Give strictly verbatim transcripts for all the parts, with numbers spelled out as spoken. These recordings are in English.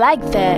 like that.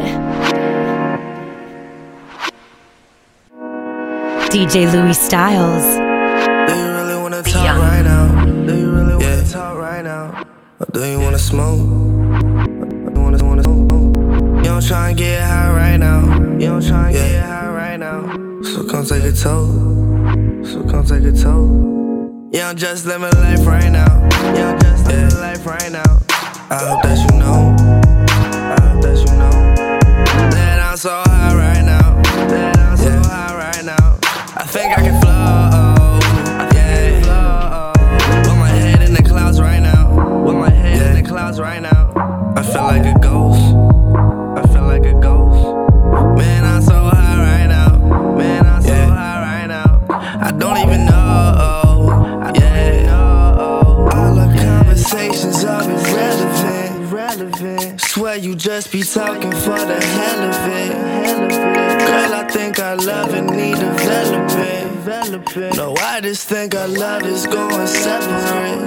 D J Louis Styles. Do you really wanna talk yeah. right now? Do you really wanna yeah. talk right now? Or do you wanna smoke? You wanna, wanna smoke? You don't try and get high right now. You don't try and yeah. get high right now. So come take a toll. So come take a toll. You don't just live my life right now. You don't just live yeah. life right now. I hope that you know. I hope that you know that I'm so high right now. That I'm so yeah. high right now. I think I can flow. I think yeah. I can flow. With my head in the clouds right now. With my head yeah. in the clouds right now. I feel like a ghost. I feel like a ghost. Man, I'm so high right now. Man, I'm so yeah. high right now. I don't even know. I don't yeah. even know. All the conversations are irrelevant. Irrelevant. Swear you just be talking for the hell of it. Girl, I think our love and need development. No, I just think our love is going separate.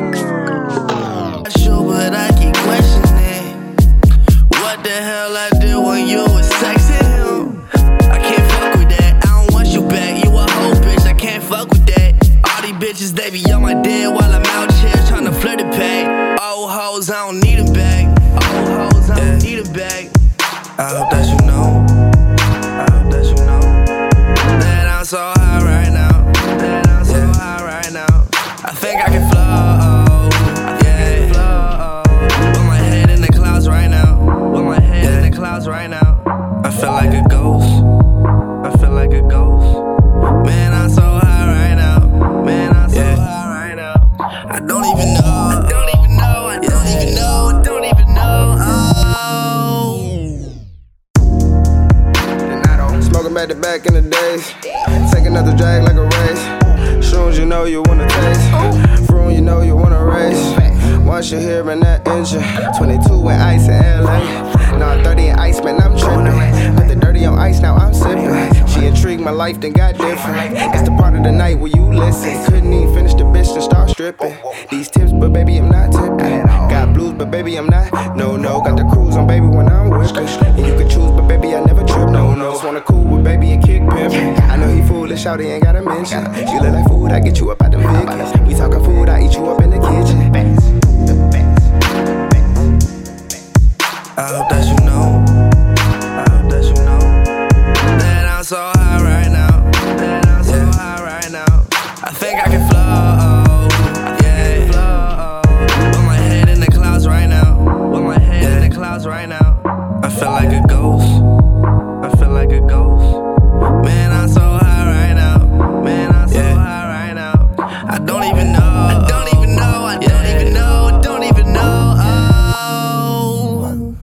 Not sure, but I keep questioning what the hell I did when you was texting him. I can't fuck with that. I don't want you back. You a hoe, bitch. I can't fuck with that. All these bitches, they be on my dick while I'm out here tryna flirt it back. Old hoes, I don't need a bag. Old hoes, I don't need a bag. I hope that you know. I hope that you know that I'm so high right now. That I'm so yeah. high right now. I think I can flow. I think yeah. I can flow. With my head in the clouds right now. With my head yeah. in the clouds right now. I feel like a ghost. I feel like a ghost. Man, I'm so high right now. Man, I'm so yeah. high right now. I don't even know. I don't even know. I don't yeah. even know. I don't even know. Oh. Smoking back to back in the days. Take another drag like a race. Shrooms you know you wanna taste. Vroom you know you wanna race. Once you're hearing that engine. twenty-two with ice in L A. Nah, thirty in ice, man, I'm tripping. Put the dirty on ice, now I'm sipping. She intrigued my life, then got different. It's the part of the night where you listen. Couldn't even finish the bitch and start stripping. These tips, but baby, I'm not tipping. Got blues, but baby, I'm not. No, no, got the cruise on, baby, when I'm whipping. And you can choose, but baby, I never trip. No, no, just wanna cool with baby and kick pimpin'. I know he foolish, out he ain't gotta mention. You look like food, I get you up out the big. We talking food, I eat you up in the kitchen. I hope that you know. I hope that you know that I'm so high right now. That I'm so yeah. high right now. I think I can flow.